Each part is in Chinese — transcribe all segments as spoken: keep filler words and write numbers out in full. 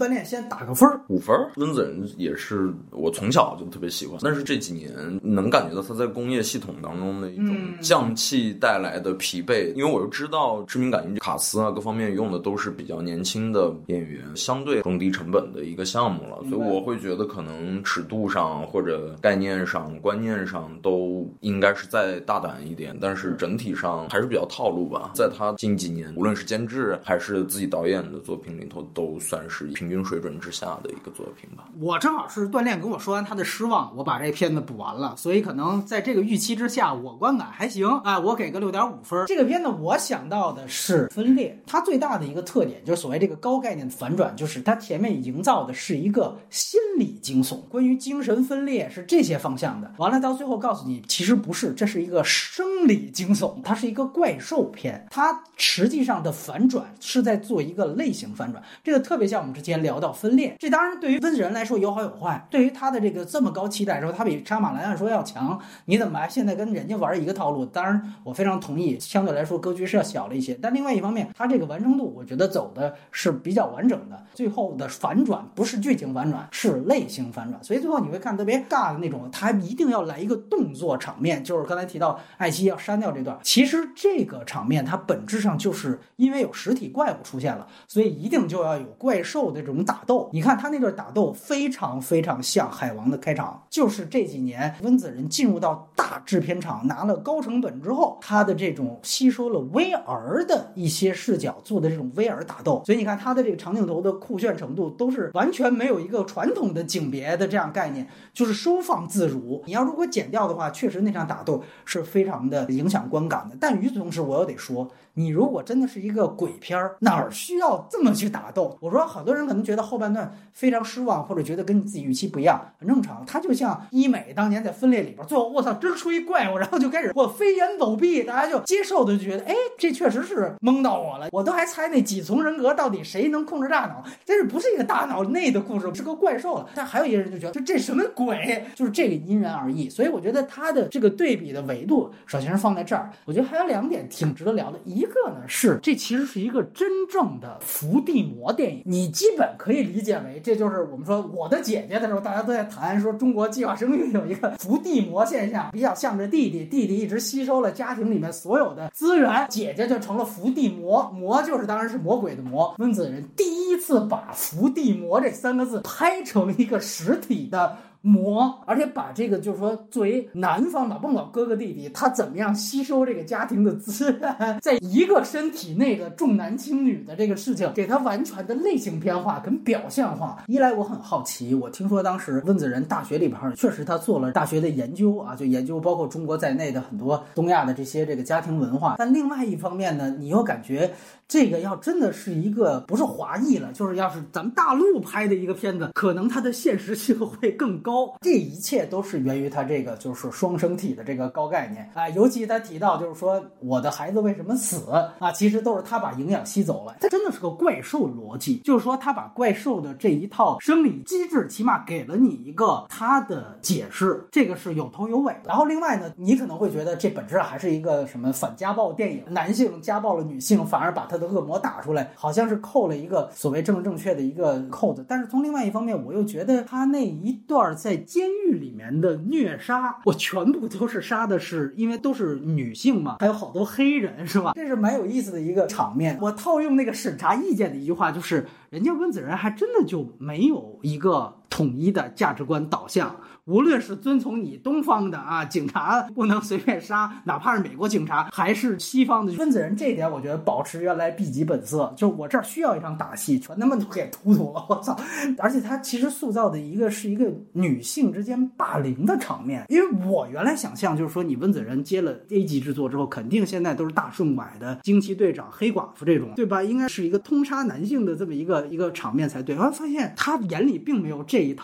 锻炼先打个分儿， 五分。温子仁也是我从小就特别喜欢，但是这几年能感觉到他在工业系统当中的一种匠气带来的疲惫，嗯、因为我又知道致命感应卡斯啊各方面用的都是比较年轻的演员，相对中低成本的一个项目了，所以我会觉得可能尺度上或者概念上观念上都应该是再大胆一点，但是整体上还是比较套路吧。在他近几年无论是监制还是自己导演的作品里头都算是平均水准之下的一个作品吧。 我正好是锻炼跟我说完他的失望，我把这片子补完了，所以可能在这个预期之下我观感还行啊，我给个 六点五分。这个片子我想到的是分裂，它最大的一个特点就是所谓这个高概念的反转，就是它前面营造的是一个心理惊悚，关于精神分裂是这些方向的，完了到最后告诉你其实不是，这是一个生理惊悚，它是一个怪兽片，它实际上的反转是在做一个类型反转，这个特别像我们之前聊到分裂，这当然对于温子仁来说有好有坏，对于他的这个这么高期待说他比杀马兰按说要强，你怎么还现在跟人家玩一个套路，当然我非常同意相对来说格局是要小了一些，但另外一方面他这个完成度我觉得走的是比较完整的，最后的反转不是剧情反转是类型反转，所以最后你会看特别尬的那种，他一定要来一个动作场面，就是刚才提到艾希要删掉这段，其实这个场面它本质上就是因为有实体怪物出现了，所以一定就要有怪兽的这种打斗，你看他那段打斗非常非常像海王的开场，就是这几年温子仁进入到大制片厂拿了高成本之后，他的这种吸收了 V R 的一些视角做的这种 V R 打斗，所以你看他的这个长镜头的酷炫程度都是完全没有一个传统的景别的这样概念，就是收放自如，你要如果剪掉的话确实那场打斗是非常的影响观感的，但与此同时我又得说，你如果真的是一个鬼片，哪儿需要这么去打斗？我说好多人可能觉得后半段非常失望，或者觉得跟你自己预期不一样，很正常。它就像医美当年在分裂里边，最后我操真出一怪物，然后就开始我飞檐走壁，大家就接受的就觉得，哎，这确实是蒙到我了。我都还猜那几重人格到底谁能控制大脑，这是不是一个大脑内的故事，是个怪兽了。但还有一些人就觉得，这这什么鬼？就是这个因人而异。所以我觉得它的这个对比的维度，首先是放在这儿。我觉得还有两点挺值得聊的，一个呢是这其实是一个真正的伏地魔电影，你基本可以理解为这就是我们说我的姐姐的时候，大家都在谈说中国计划生育有一个伏地魔现象，比较向着弟弟，弟弟一直吸收了家庭里面所有的资源，姐姐就成了伏地魔，魔就是当然是魔鬼的魔。温子仁第一次把伏地魔这三个字拍成一个实体的魔，而且把这个就是说作为男方吧，甭管哥哥弟弟他怎么样吸收这个家庭的资源，在一个身体内的重男轻女的这个事情给他完全的类型片化跟表象化。一来我很好奇，我听说当时温子仁大学里边确实他做了大学的研究啊，就研究包括中国在内的很多东亚的这些这个家庭文化，但另外一方面呢，你又感觉这个要真的是一个不是华裔了，就是要是咱们大陆拍的一个片子，可能它的现实性会更高。这一切都是源于他这个就是双生体的这个高概念啊，尤其他提到就是说我的孩子为什么死啊，其实都是他把营养吸走了。他真的是个怪兽逻辑，就是说他把怪兽的这一套生理机制起码给了你一个他的解释，这个是有头有尾。然后另外呢，你可能会觉得这本质还是一个什么反家暴电影，男性家暴了女性反而把他的恶魔打出来，好像是扣了一个所谓政治正确的一个扣子。但是从另外一方面，我又觉得他那一段在监狱里面的虐杀，我全部都是杀的是因为都是女性嘛，还有好多黑人是吧，这是蛮有意思的一个场面。我套用那个审查意见的一句话，就是人家温子仁还真的就没有一个统一的价值观导向，无论是遵从你东方的啊，警察不能随便杀，哪怕是美国警察，还是西方的温子仁，这一点我觉得保持原来 B 级本色，就我这儿需要一场打戏，全他妈都给突突了，我操！而且他其实塑造的一个是一个女性之间霸凌的场面，因为我原来想象就是说，你温子仁接了 A 级制作之后，肯定现在都是大顺买的惊奇队长、黑寡妇这种，对吧？应该是一个通杀男性的这么一个一个场面才对。后来发现他眼里并没有这一套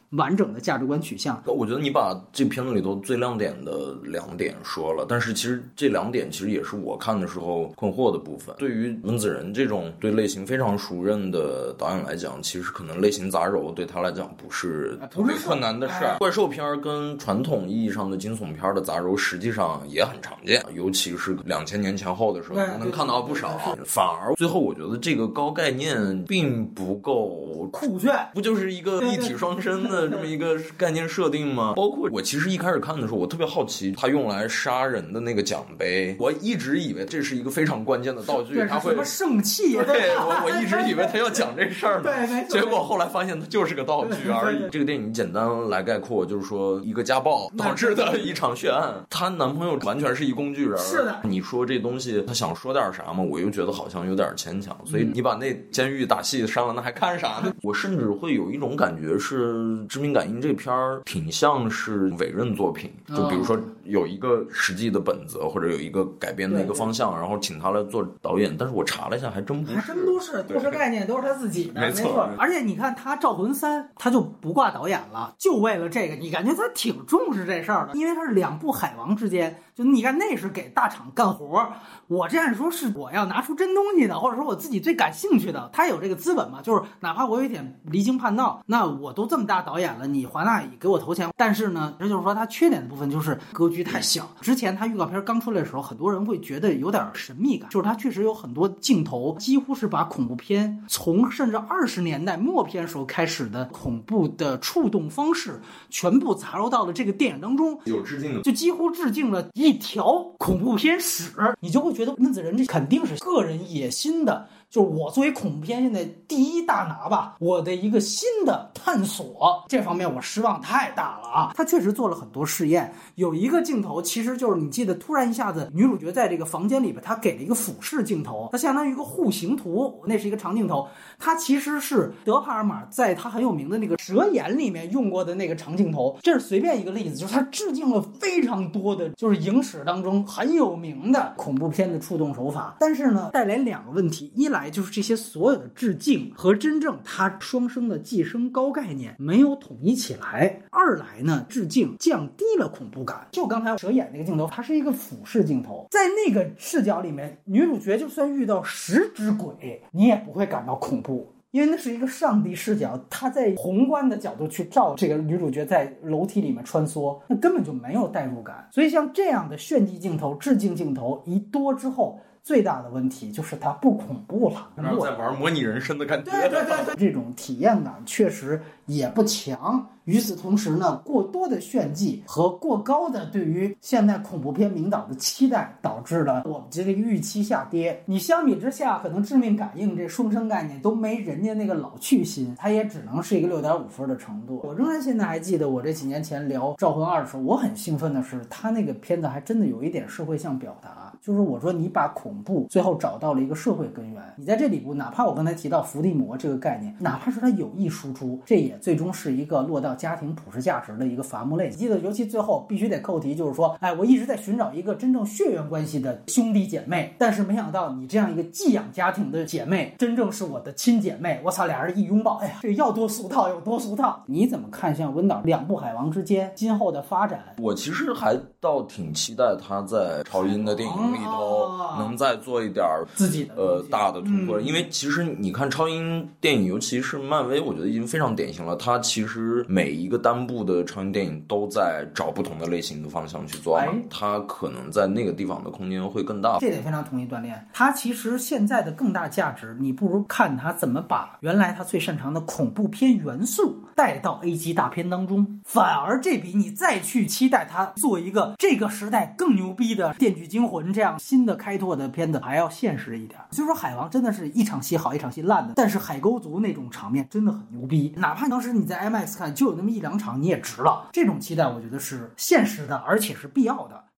完整的价值观取向。 我觉得你把这片子里头最亮点的两点说了，但是其实这两点其实也是我看的时候困惑的部分。对于温子仁这种对类型非常熟认的导演来讲，其实可能类型杂糅对他来讲不是特别困难的事儿。怪兽片跟传统意义上的惊悚片的杂糅实际上也很常见，尤其是两千年前后的时候能看到不少。反而最后我觉得这个高概念并不够酷炫， 不就是一个一体双生的这么一个概念设定吗？包括我其实一开始看的时候，我特别好奇他用来杀人的那个奖杯，我一直以为这是一个非常关键的道具，他会什么圣器。 对，我我一直以为他要讲这事儿呢， 对， 结果后来发现它就是个道具而已。这个电影简单来概括，就是说一个家暴导致的一场血案，她男朋友完全是一工具人。 是的， 你说这东西他想说点啥吗？我又觉得好像有点牵强，所以你把那监狱打戏删了，那还看啥呢？我甚至会有一种感觉是《致命感应》这片儿挺像是委任作品，就比如说有一个实际的本子或者有一个改编的一个方向，然后请他来做导演。但是我查了一下，还真不是， 还真不是，故事概念都是他自己的， 没错。 而且你看他《招魂三》，他就不挂导演了，就为了这个，你感觉他挺重视这事儿的，因为他是两部海王之间，就你看那是给大厂干活，我这样说是我要拿出真东西的，或者说我自己最感兴趣的，他有这个资本嘛，就是哪怕我有一点离经叛道，那我都这么大导演了，你华纳也给我投钱，但是呢，这就是说他缺点的部分就是格局太小。之前他预告片刚出来的时候，很多人会觉得有点神秘感，就是他确实有很多镜头几乎是把恐怖片从甚至二十年代末片时候开始的恐怖的触动方式全部杂糅到了这个电影当中， 有致敬的， 就几乎致敬了一条恐怖片史，你就会觉得温子仁这肯定是个人野心的，就是我作为恐怖片现在第一大拿吧，我的一个新的探索，这方面我失望太大了啊！他确实做了很多试验，有一个镜头其实就是你记得，突然一下子女主角在这个房间里边，他给了一个俯视镜头，它相当于一个户型图，那是一个长镜头，它其实是德帕尔玛在他很有名的那个蛇眼里面用过的那个长镜头，这是随便一个例子，就是他致敬了非常多的就是影史当中很有名的恐怖片的触动手法，但是呢带来两个问题，一来就是这些所有的致敬和真正他双生的寄生高概念没有统一起来，二来呢致敬降低了恐怖感，就刚才蛇眼那个镜头它是一个俯视镜头，在那个视角里面女主角就算遇到十只鬼你也不会感到恐怖，因为那是一个上帝视角，他在宏观的角度去照这个女主角在楼梯里面穿梭，那根本就没有代入感。所以像这样的炫技镜头致敬镜头一多之后，最大的问题就是它不恐怖了， 然后在玩模拟人生的感觉， 对对对对，这种体验感确实也不强。与此同时呢，过多的炫技和过高的对于现代恐怖片名导的期待，导致了我们这个预期下跌。你相比之下，可能致命感应这双生概念都没人家那个老去心，它也只能是一个六点五分的程度。我仍然现在还记得我这几年前聊《招魂二》的时候，我很兴奋的是，他那个片子还真的有一点社会向表达，就是我说你把恐怖最后找到了一个社会根源，你在这里部哪怕我刚才提到伏地魔这个概念，哪怕是它有意输出，这也最终是一个落到家庭普世价值的一个伐木类。记得尤其最后必须得扣题，就是说哎，我一直在寻找一个真正血缘关系的兄弟姐妹，但是没想到你这样一个寄养家庭的姐妹真正是我的亲姐妹，我操，俩人一拥抱，哎呀，这要多俗套有多俗套。你怎么看像温导两部海王之间今后的发展？ 我其实还倒挺期待他在超英的电影里头能再做一点自己的呃大的突破、 嗯、 因为其实你看超英电影，尤其是漫威，我觉得已经非常典型了，它其实每一个单部的超英电影都在找不同的类型的方向去做嘛，它可能在那个地方的空间会更大。 这点非常同意锻炼，它其实现在的更大价值，你不如看它怎么把原来它最擅长的恐怖片元素带到 A 级大片当中，反而这比你再去期待它做一个这个时代更牛逼的《电锯惊魂》这样新的开拓的片子还要现实一点。所以说海王真的是一场戏好一场戏烂的，但是海沟族那种场面真的很牛逼，哪怕当时你在 I M A X 看就有那么一两场你也值了，这种期待我觉得是现实的而且是必要的。